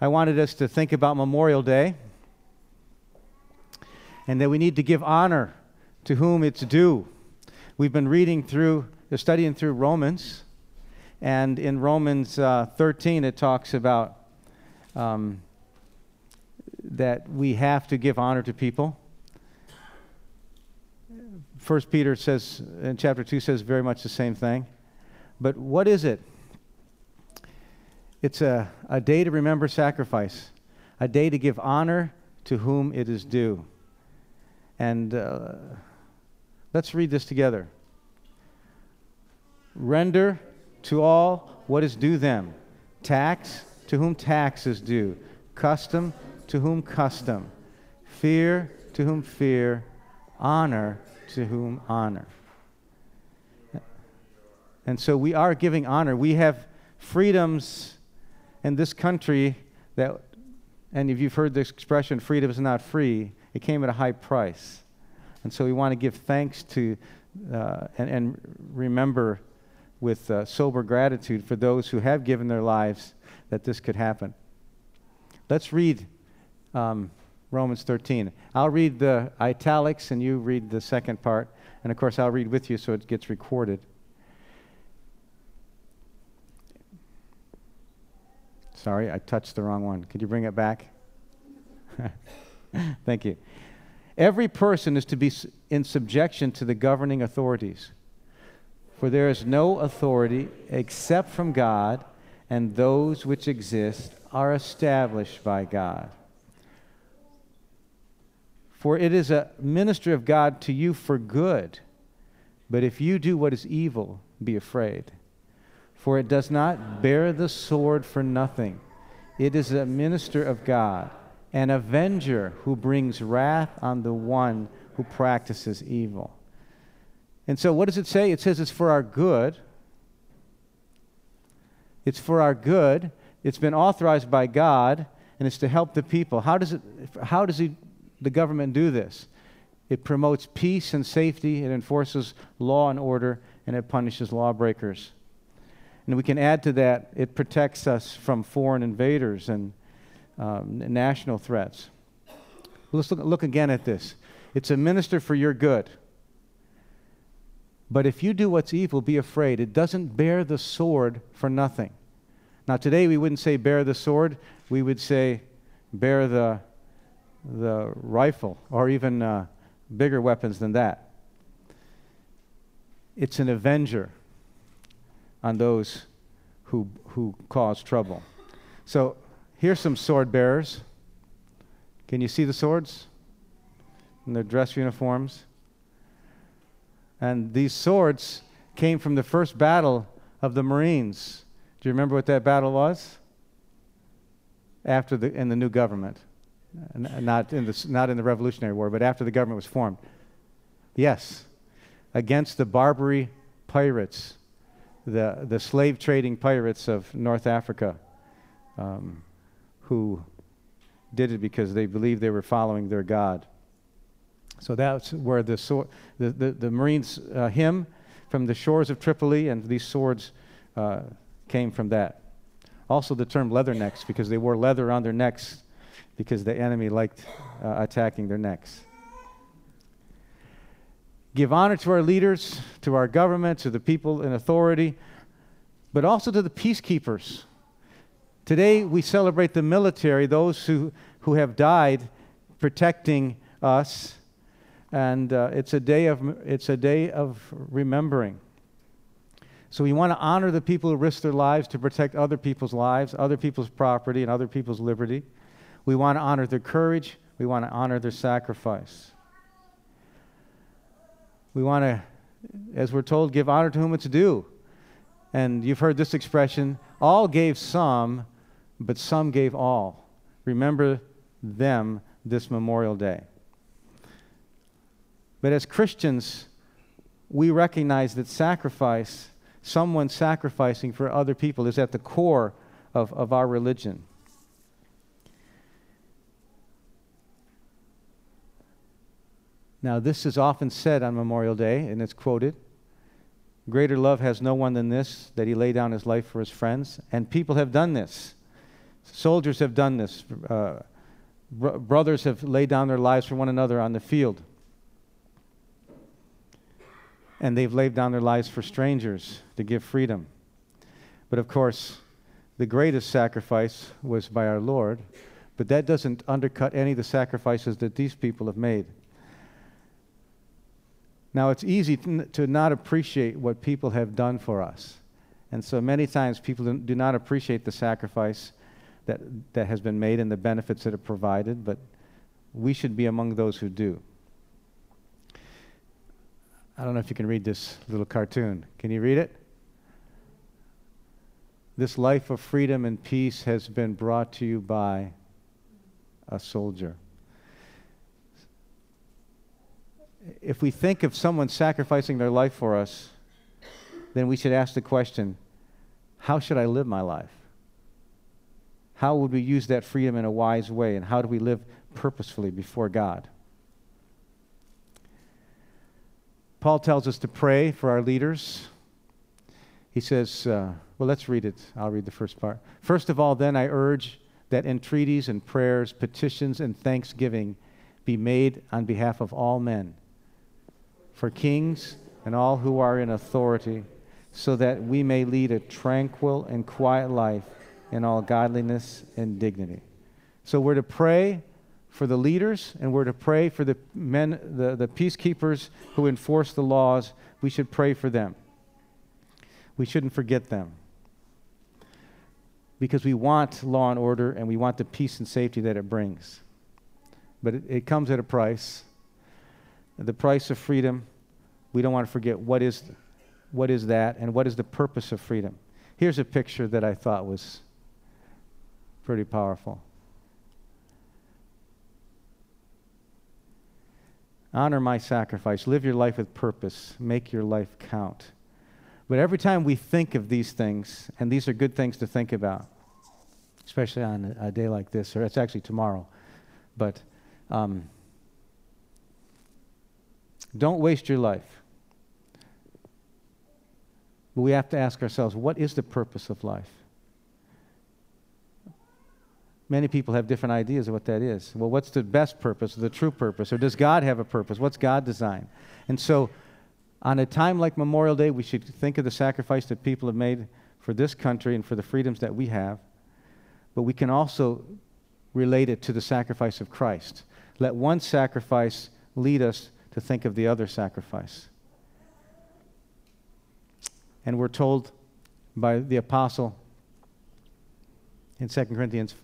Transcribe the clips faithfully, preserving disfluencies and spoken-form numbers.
I wanted us to think about Memorial Day and that we need to give honor to whom it's due. We've been reading through, studying through Romans, and in Romans uh, thirteen it talks about um, that we have to give honor to people. First Peter says, in chapter two, says very much the same thing. But what is it? It's a, a day to remember sacrifice, a day to give honor to whom it is due. And uh, let's read this together. Render to all what is due them. Tax to whom tax is due. Custom to whom custom. Fear to whom fear. Honor to whom honor. And so we are giving honor. We have freedoms in this country that, and if you've heard this expression, freedom is not free, it came at a high price. And so we want to give thanks to uh, and, and remember with uh, sober gratitude for those who have given their lives that this could happen. Let's read um, Romans thirteen. I'll read the italics and you read the second part. And of course I'll read with you so it gets recorded. Sorry, I touched the wrong one. Could you bring it back? Thank you. Every person is to be in subjection to the governing authorities. For there is no authority except from God, and those which exist are established by God. For it is a ministry of God to you for good. But if you do what is evil, be afraid. For it does not bear the sword for nothing. It is a minister of God, an avenger who brings wrath on the one who practices evil. And so what does it say? It says it's for our good. It's for our good. It's been authorized by God, and it's to help the people. How does it? How does he, the government do this? It promotes peace and safety. It enforces law and order, and it punishes lawbreakers. And we can add to that, it protects us from foreign invaders and um, national threats. Let's look, look again at this. It's a minister for your good. But if you do what's evil, be afraid. It doesn't bear the sword for nothing. Now today we wouldn't say bear the sword. We would say bear the, the rifle, or even uh, bigger weapons than that. It's an avenger on those who who cause trouble. So here's some sword bearers. Can you see the swords in their dress uniforms? And these swords came from the first battle of the Marines. Do you remember what that battle was? After the in the new government, not in the not in the Revolutionary War, but after the government was formed. Yes, against the Barbary pirates. The, the slave trading pirates of North Africa um, who did it because they believed they were following their God. So that's where the sword, the, the, the Marines' uh, hymn from the shores of Tripoli, and these swords uh, came from that. Also the term leathernecks, because they wore leather on their necks because the enemy liked uh, attacking their necks. Give honor to our leaders, to our government, to the people in authority, but also to the peacekeepers. Today we celebrate the military, those who, who have died protecting us, and uh, it's a day of it's a day of remembering. So we want to honor the people who risk their lives to protect other people's lives, other people's property, and other people's liberty. We want to honor their courage. We want to honor their sacrifice. We want to, as we're told, give honor to whom it's due. And you've heard this expression, all gave some, but some gave all. Remember them this Memorial Day. But as Christians, we recognize that sacrifice, someone sacrificing for other people, is at the core of, of our religion. Now, this is often said on Memorial Day, and it's quoted. Greater love has no one than this, that he lay down his life for his friends. And people have done this. Soldiers have done this. Uh, br- brothers have laid down their lives for one another on the field. And they've laid down their lives for strangers to give freedom. But of course, the greatest sacrifice was by our Lord, but that doesn't undercut any of the sacrifices that these people have made. Now, it's easy to, to not appreciate what people have done for us. And so many times people do not appreciate the sacrifice that, that has been made and the benefits that are provided, but we should be among those who do. I don't know if you can read this little cartoon. Can you read it? This life of freedom and peace has been brought to you by a soldier. If we think of someone sacrificing their life for us, then we should ask the question, how should I live my life? How would we use that freedom in a wise way, and how do we live purposefully before God? Paul tells us to pray for our leaders. He says, uh, well, let's read it. I'll read the first part. First of all, then, I urge that entreaties and prayers, petitions and thanksgiving be made on behalf of all men, for kings and all who are in authority, so that we may lead a tranquil and quiet life in all godliness and dignity. So we're to pray for the leaders, and we're to pray for the men, the, the peacekeepers who enforce the laws. We should pray for them. We shouldn't forget them, because we want law and order, and we want the peace and safety that it brings. But it, it comes at a price. The price of freedom, we don't want to forget what is, what is that, and what is the purpose of freedom. Here's a picture that I thought was pretty powerful. Honor my sacrifice. Live your life with purpose. Make your life count. But every time we think of these things, and these are good things to think about, especially on a, a day like this, or it's actually tomorrow, but um, don't waste your life. But we have to ask ourselves, what is the purpose of life? Many people have different ideas of what that is. Well, what's the best purpose, or the true purpose? Or does God have a purpose? What's God designed? And so, on a time like Memorial Day, we should think of the sacrifice that people have made for this country and for the freedoms that we have. But we can also relate it to the sacrifice of Christ. Let one sacrifice lead us to think of the other sacrifice. And we're told by the apostle in Second Corinthians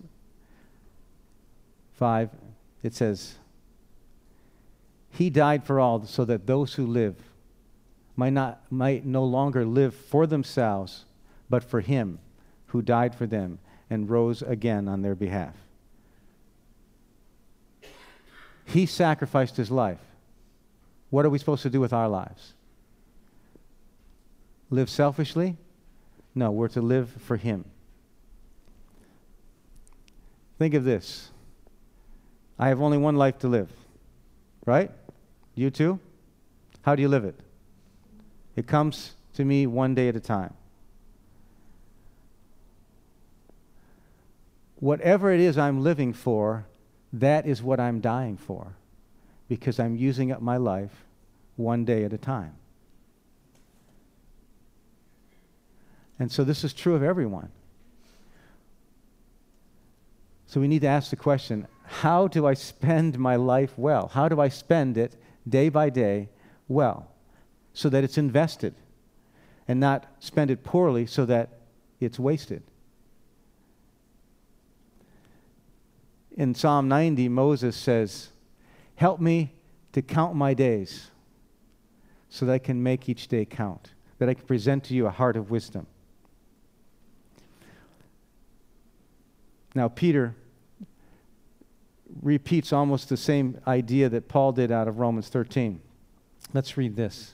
five, it says, He died for all, so that those who live might not might no longer live for themselves, but for Him who died for them and rose again on their behalf. He sacrificed His life. What are we supposed to do with our lives? Live selfishly? No, we're to live for Him. Think of this. I have only one life to live, right? You too? How do you live it? It comes to me one day at a time. Whatever it is I'm living for, that is what I'm dying for, because I'm using up my life one day at a time. And so this is true of everyone. So we need to ask the question, how do I spend my life well? How do I spend it day by day well, so that it's invested, and not spend it poorly so that it's wasted? In Psalm ninety, Moses says, help me to count my days so that I can make each day count, that I can present to you a heart of wisdom. Now, Peter repeats almost the same idea that Paul did out of Romans thirteen. Let's read this.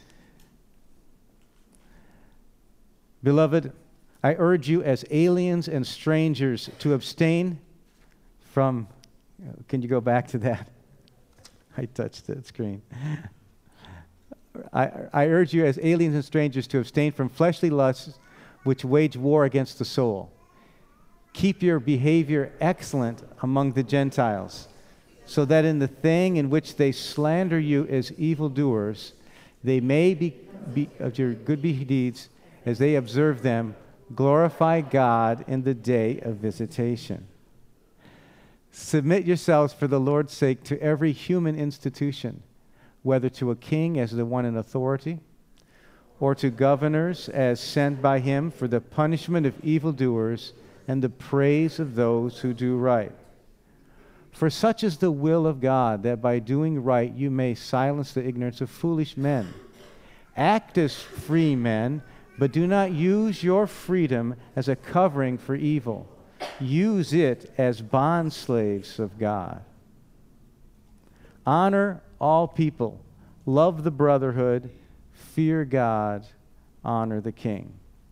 Beloved, I urge you as aliens and strangers to abstain from... Can you go back to that? I touched the screen. I, I urge you as aliens and strangers to abstain from fleshly lusts which wage war against the soul. Keep your behavior excellent among the Gentiles, so that in the thing in which they slander you as evildoers, they may be, be of your good deeds, as they observe them, glorify God in the day of visitation. Submit yourselves for the Lord's sake to every human institution, whether to a king as the one in authority, or to governors as sent by him for the punishment of evildoers and the praise of those who do right. For such is the will of God, that by doing right you may silence the ignorance of foolish men. Act as free men, but do not use your freedom as a covering for evil. Use it as bondslaves of God. Honor all people. Love the brotherhood. Fear God. Honor the king.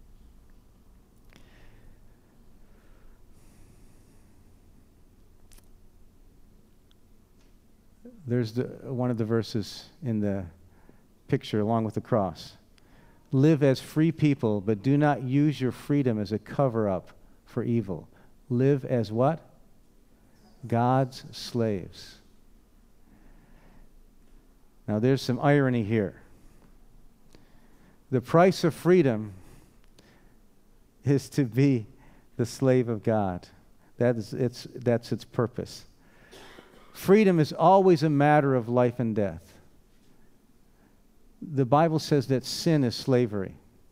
There's the, one of the verses in the picture along with the cross. Live as free people, but do not use your freedom as a cover-up for evil. Live as what? God's slaves. Now there's some irony here. The price of freedom is to be the slave of God. That is, it's, that's its purpose. Freedom is always a matter of life and death. The Bible says that sin is slavery.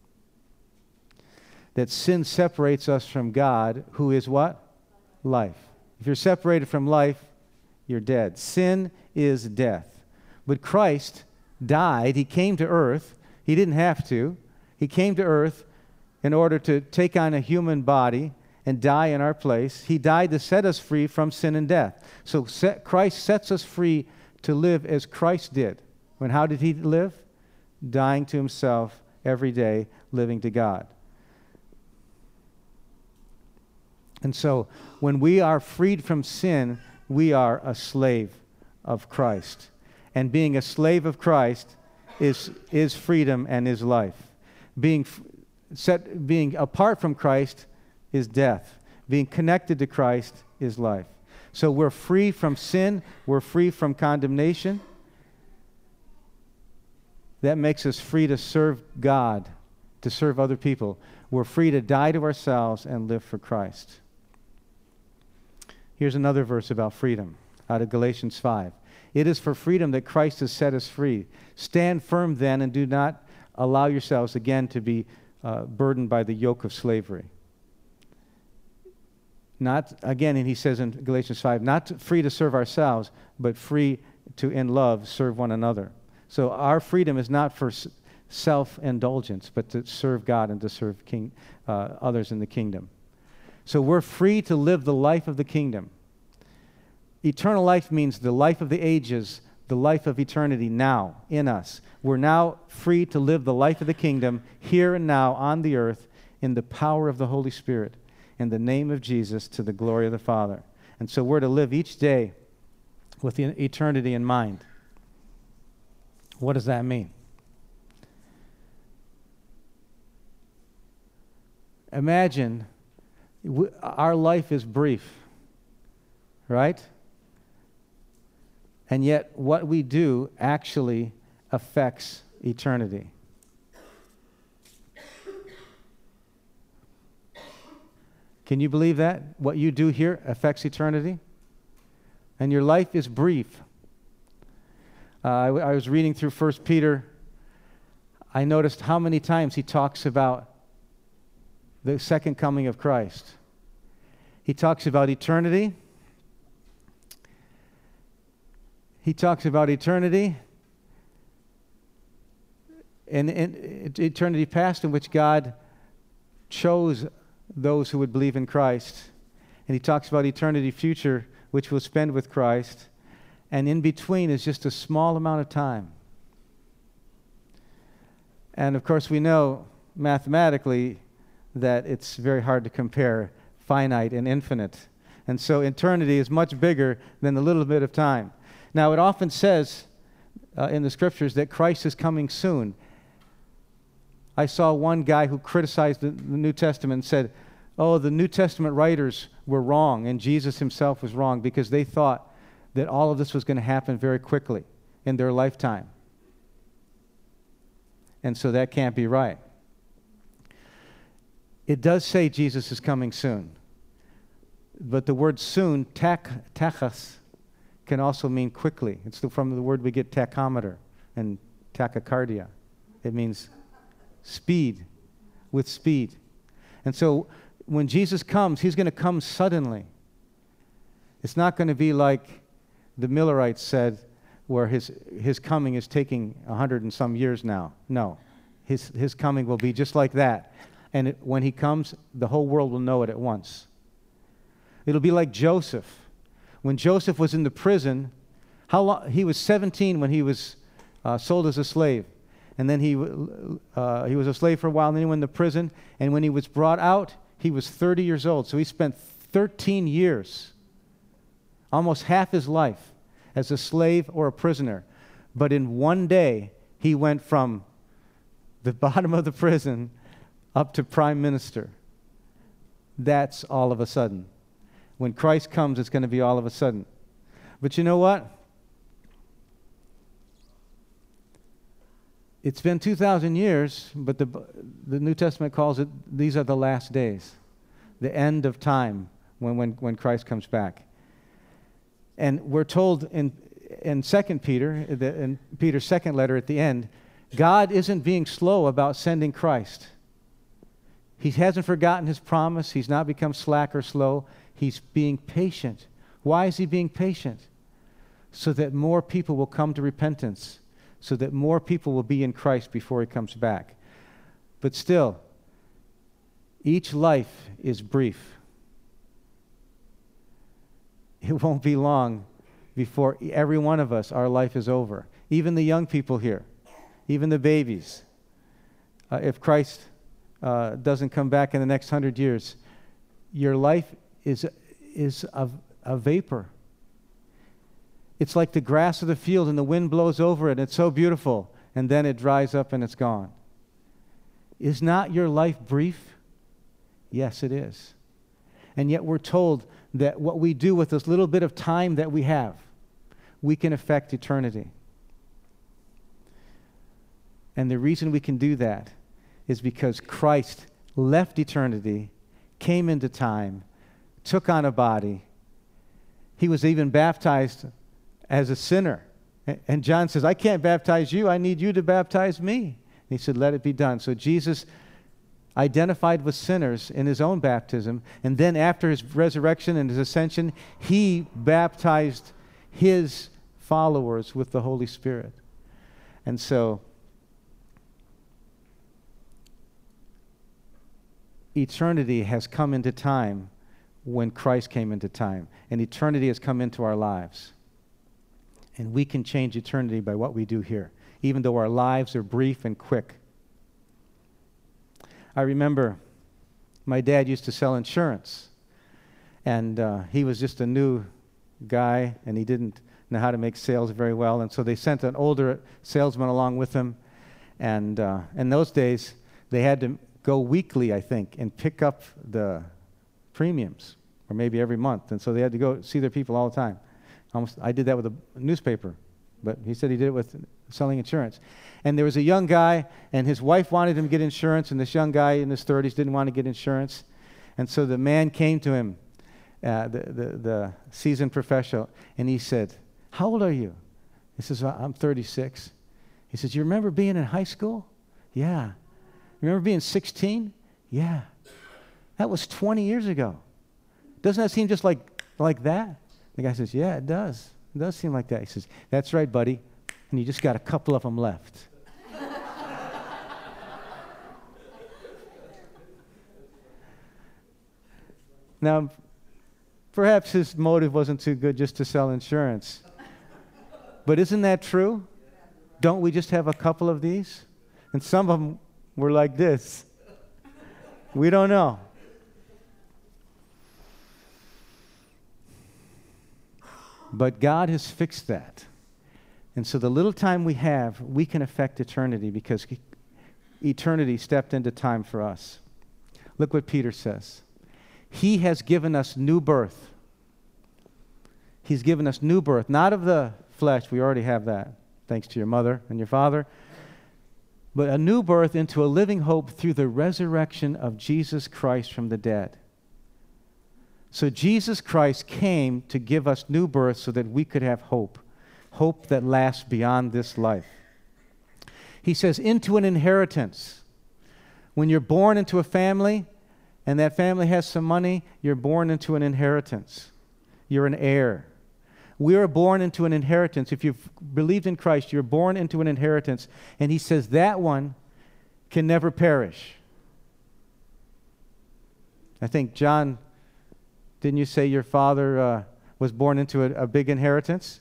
That sin separates us from God, who is what? Life. If you're separated from life, you're dead. Sin is death. But Christ died. He came to earth. He didn't have to. He came to earth in order to take on a human body and die in our place. He died to set us free from sin and death. So set, Christ sets us free to live as Christ did. When how did he live? Dying to himself every day, living to God. And so when we are freed from sin, we are a slave of Christ. And being a slave of Christ is, is freedom and is life. Being set, being apart from Christ is death. Being connected to Christ is life. So we're free from sin. We're free from condemnation. That makes us free to serve God, to serve other people. We're free to die to ourselves and live for Christ. Here's another verse about freedom out of Galatians five. It is for freedom that Christ has set us free. Stand firm then and do not allow yourselves again to be uh, burdened by the yoke of slavery. Not, again, and he says in Galatians five, not free to serve ourselves, but free to, in love, serve one another. So our freedom is not for self-indulgence, but to serve God and to serve king, uh, others in the kingdom. So we're free to live the life of the kingdom. Eternal life means the life of the ages, the life of eternity now in us. We're now free to live the life of the kingdom here and now on the earth in the power of the Holy Spirit, in the name of Jesus, to the glory of the Father. And so we're to live each day with the eternity in mind. What does that mean? Imagine we, our life is brief, right? And yet what we do actually affects eternity. Can you believe that? What you do here affects eternity? And your life is brief. Uh, I, I was reading through First Peter. I noticed how many times he talks about the second coming of Christ. He talks about eternity. He talks about eternity and, and eternity past in which God chose those who would believe in Christ. And he talks about eternity future, which we'll spend with Christ. And in between is just a small amount of time. And of course we know mathematically that it's very hard to compare finite and infinite. And so eternity is much bigger than a little bit of time. Now it often says uh, in the scriptures that Christ is coming soon. I saw one guy who criticized the, the New Testament and said, oh, the New Testament writers were wrong and Jesus himself was wrong because they thought that all of this was going to happen very quickly in their lifetime. And so that can't be right. It does say Jesus is coming soon. But the word soon, tach, tachas, can also mean quickly. It's the, from the word we get tachometer and tachycardia. It means speed, with speed. And so when Jesus comes, he's going to come suddenly. It's not going to be like the Millerites said, where his his coming is taking a hundred and some years now. No. His, his coming will be just like that. And it, when he comes, the whole world will know it at once. It'll be like Joseph. When Joseph was in the prison, how long, he was seventeen when he was uh, sold as a slave. And then he, uh, he was a slave for a while, and then he went into prison. And when he was brought out, he was thirty years old. So he spent thirteen years, almost half his life, as a slave or a prisoner. But in one day, he went from the bottom of the prison up to prime minister. That's all of a sudden. When Christ comes, it's going to be all of a sudden. But you know what? It's been two thousand years, but the, the New Testament calls it, these are the last days, the end of time when, when, when Christ comes back. And we're told in, in Second Peter, in Peter's second letter at the end, God isn't being slow about sending Christ. He hasn't forgotten his promise. He's not become slack or slow. He's being patient. Why is he being patient? So that more people will come to repentance, so that more people will be in Christ before he comes back. But still, each life is brief. It won't be long before every one of us, our life is over. Even the young people here, even the babies. Uh, if Christ uh, doesn't come back in the next hundred years, your life is, is a, a vapor. It's like the grass of the field and the wind blows over it and it's so beautiful and then it dries up and it's gone. Is not your life brief? Yes, it is. And yet we're told that what we do with this little bit of time that we have, we can affect eternity. And the reason we can do that is because Christ left eternity, came into time, took on a body. He was even baptized as a sinner. And John says, I can't baptize you. I need you to baptize me. And he said, let it be done. So Jesus identified with sinners in his own baptism. And then after his resurrection and his ascension, he baptized his followers with the Holy Spirit. And so eternity has come into time when Christ came into time. And eternity has come into our lives. And we can change eternity by what we do here, even though our lives are brief and quick. I remember my dad used to sell insurance. And uh, he was just a new guy, and he didn't know how to make sales very well. And so they sent an older salesman along with him. And uh, in those days, they had to go weekly, I think, and pick up the premiums, or maybe every month. And so they had to go see their people all the time. Almost, I did that with a newspaper, but he said he did it with selling insurance. And there was a young guy, and his wife wanted him to get insurance, and this young guy in his thirties didn't want to get insurance. And so the man came to him, uh, the, the, the seasoned professional, and he said, how old are you? He says, I'm thirty-six. He says, you remember being in high school? Yeah. Remember being sixteen? Yeah. That was twenty years ago. Doesn't that seem just like, like that? The guy says, yeah, it does. It does seem like that. He says, that's right, buddy. And you just got a couple of them left. Now, perhaps his motive wasn't too good just to sell insurance. But isn't that true? Don't we just have a couple of these? And some of them were like this. We don't know. But God has fixed that. And so the little time we have, we can affect eternity because eternity stepped into time for us. Look what Peter says. He has given us new birth. He's given us new birth, not of the flesh. We already have that, thanks to your mother and your father. But a new birth into a living hope through the resurrection of Jesus Christ from the dead. So Jesus Christ came to give us new birth so that we could have hope. Hope that lasts beyond this life. He says, into an inheritance. When you're born into a family, and that family has some money, you're born into an inheritance. You're an heir. We are born into an inheritance. If you've believed in Christ, you're born into an inheritance. And he says that one can never perish. I think, John, didn't you say your father uh, was born into a, a big inheritance?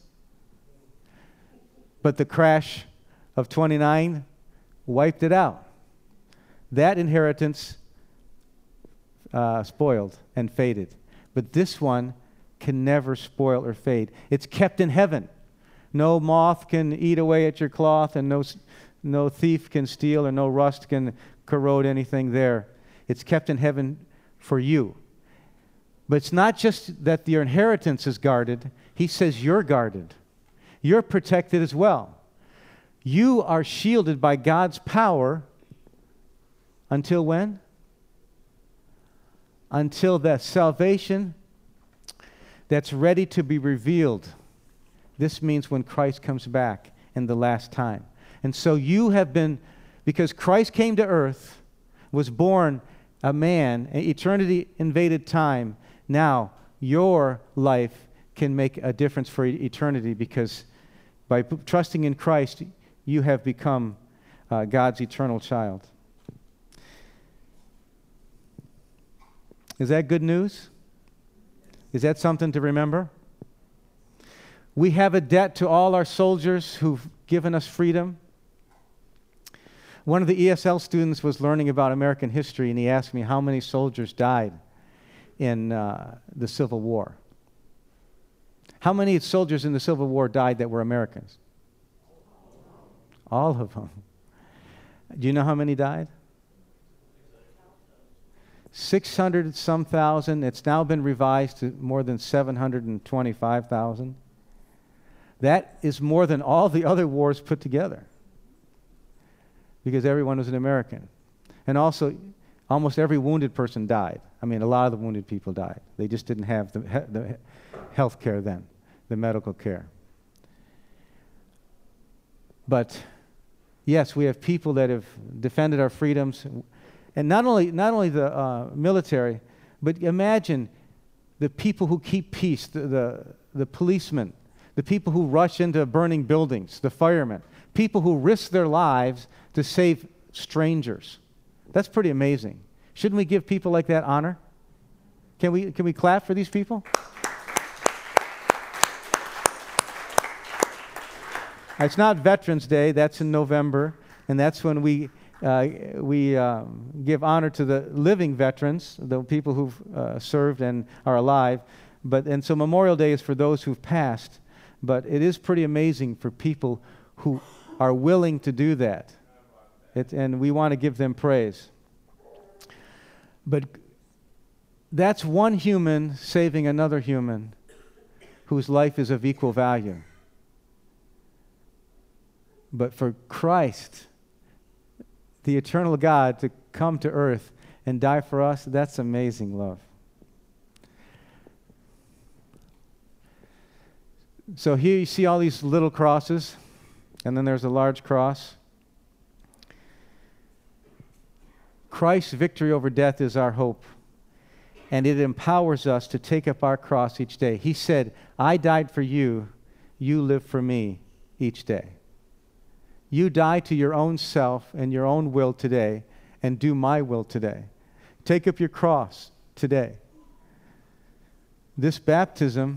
But the crash of twenty-nine wiped it out. That inheritance uh, spoiled and faded. But this one can never spoil or fade. It's kept in heaven. No moth can eat away at your cloth, and no, no thief can steal, or no rust can corrode anything there. It's kept in heaven for you. But it's not just that your inheritance is guarded. He says you're guarded. You're protected as well. You are shielded by God's power until when? Until that salvation that's ready to be revealed. This means when Christ comes back in the last time. And so you have been, because Christ came to earth, was born a man, eternity invaded time. Now your life can make a difference for eternity, because by p- trusting in Christ, you have become uh, God's eternal child. Is that good news? Is that something to remember? We have a debt to all our soldiers who've given us freedom. One of the E S L students was learning about American history, and he asked me how many soldiers died in uh, the Civil War. How many soldiers in the Civil War died that were Americans? All of them. Do you know how many died? six hundred some thousand. It's now been revised to more than seven hundred twenty-five thousand. That is more than all the other wars put together, because everyone was an American. And also, almost every wounded person died. I mean, a lot of the wounded people died. They just didn't have the, the health care then, the medical care. But yes, we have people that have defended our freedoms. And not only not only the uh, military, but imagine the people who keep peace, the, the, the policemen, the people who rush into burning buildings, the firemen, people who risk their lives to save strangers. That's pretty amazing. Shouldn't we give people like that honor? Can we, can we clap for these people? It's not Veterans Day. That's in November, and that's when we... Uh, we um, give honor to the living veterans, the people who've uh, served and are alive. But and so Memorial Day is for those who've passed. But it is pretty amazing for people who are willing to do that. It, and we want to give them praise. But that's one human saving another human whose life is of equal value. But for Christ, the eternal God, to come to earth and die for us, that's amazing love. So here you see all these little crosses, and then there's a large cross. Christ's victory over death is our hope, and it empowers us to take up our cross each day. He said, I died for you, you live for me each day. You die to your own self and your own will today, and do my will today. Take up your cross today. This baptism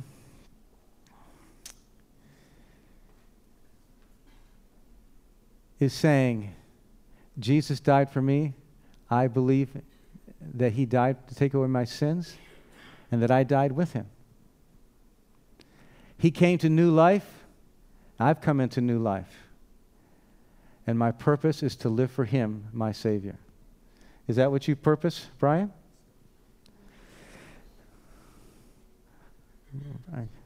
is saying, Jesus died for me. I believe that he died to take away my sins, and that I died with him. He came to new life. I've come into new life. And my purpose is to live for him, my Savior. Is that what you purpose, Brian? I-